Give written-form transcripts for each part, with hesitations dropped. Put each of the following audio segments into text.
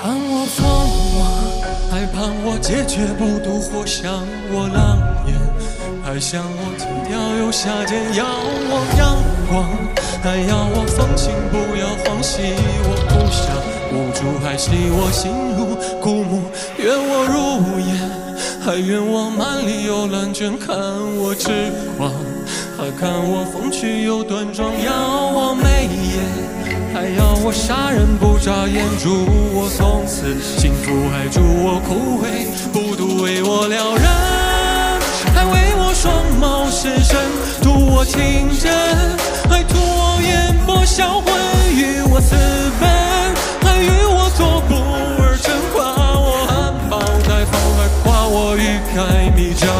盼我疯魔，还盼我结绝不渡，或想我狼烟，还想我轻佻又下贱，要我阳光，还要我风情，不要欢喜我不想无助，还惜我心如枯木，愿我如烟，还愿我满里有烂卷，看我痴狂，还看我风趣又端庄，要我眉眼，还要我杀人不眨眼，祝我从此幸福，还祝我枯萎不渡，为我撩人，还为我双眸失神，图我情真，还图我眼波销魂，与我私奔，还与我作步而成，夸我含苞待放，还夸我欲盖弥彰。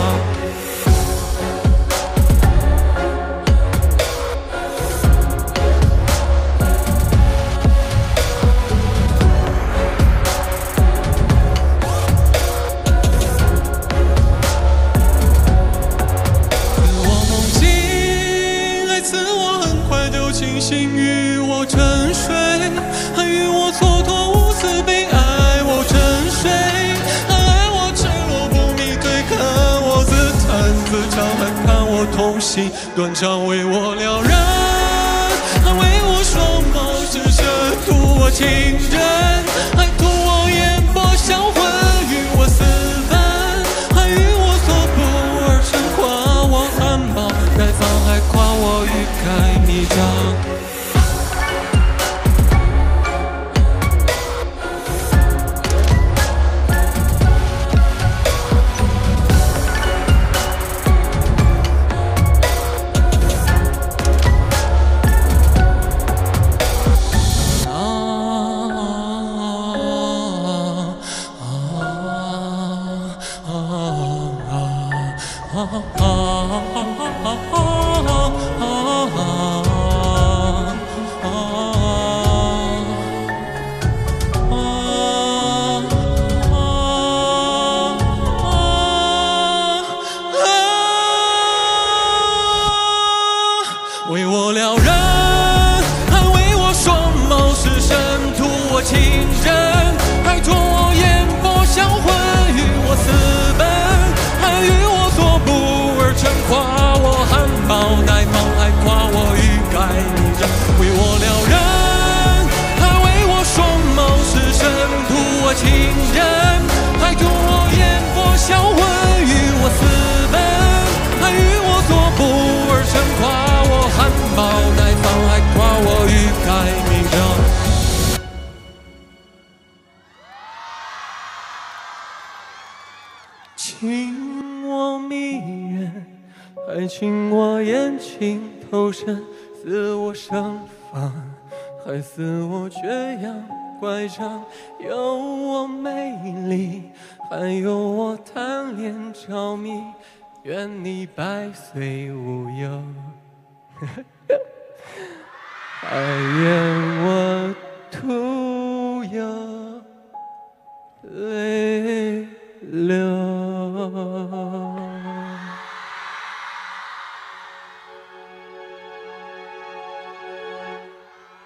清醒与我沉睡，还与我蹉跎无私，被爱我沉睡，还爱我赤裸不迷，对看我自弹自唱，还看我痛心断肠，为我撩人，还为我双眸失神，图我情真，还图我眼波销魂，与我私奔，还与我作步而成，夸我含苞待放，还夸我欲盖弥彰。为我撩人，还为我双眸失神，图我情真，还图我眼波销魂，与我私奔，还与我作步而成，夸我含苞待放，还夸我欲盖弥彰。为我撩人，还为我双眸失神，图我情真，还图我眼波销魂，与我私奔，还与我作步而成，夸含苞待放，还夸我欲盖弥彰。亲我迷人，还亲我眼睛透神，似我盛放，还似我缺氧乖张，有我美丽，还有我贪恋着迷，愿你百岁无忧。还愿我徒有泪流。